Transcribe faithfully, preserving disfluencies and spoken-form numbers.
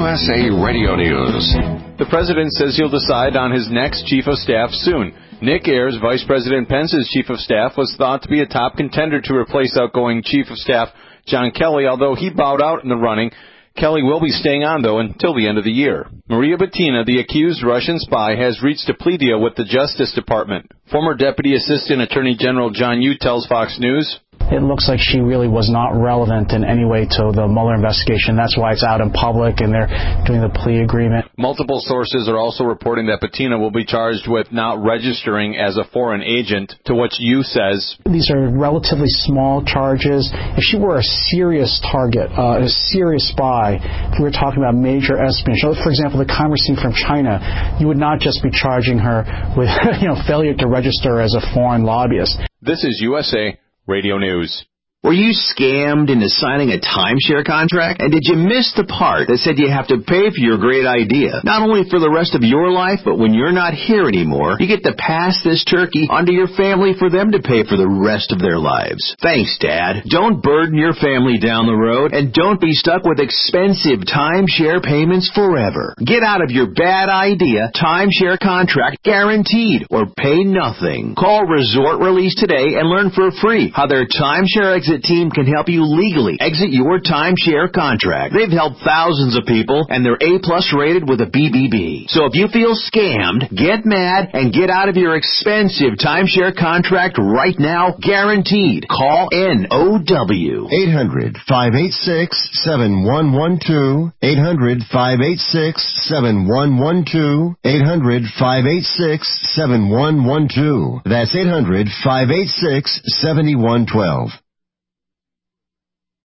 U S A Radio News. The president says he'll decide on his next chief of staff soon. Nick Ayers, Vice President Pence's chief of staff, was thought to be a top contender to replace outgoing chief of staff John Kelly, although he bowed out in the running. Kelly will be staying on, though, until the end of the year. Maria Butina, the accused Russian spy, has reached a plea deal with the Justice Department. Former Deputy Assistant Attorney General John Yoo tells Fox News, it looks like she really was not relevant in any way to the Mueller investigation. That's why it's out in public, and they're doing the plea agreement. Multiple sources are also reporting that Butina will be charged with not registering as a foreign agent, to which Yoo says, these are relatively small charges. If she were a serious target, uh, a serious spy, if we were talking about major espionage, for example, the congressman from China, you would not just be charging her with you know, failure to register as a foreign lobbyist. This is U S A Radio News. Were you scammed into signing a timeshare contract? And did you miss the part that said you have to pay for your great idea? Not only for the rest of your life, but when you're not here anymore, you get to pass this turkey onto your family for them to pay for the rest of their lives. Thanks, Dad. Don't burden your family down the road, and don't be stuck with expensive timeshare payments forever. Get out of your bad idea timeshare contract guaranteed, or pay nothing. Call Resort Release today and learn for free how their timeshare exit team can help you legally exit your timeshare contract. They've helped thousands of people, and they're A-plus rated with a B B B. So if you feel scammed, get mad and get out of your expensive timeshare contract right now, guaranteed. Call N O W. eight hundred, five eight six, seven one one two. eight hundred, five eight six, seven one one two. eight hundred, five eight six, seven one one two. That's eight hundred, five eight six, seven one one two.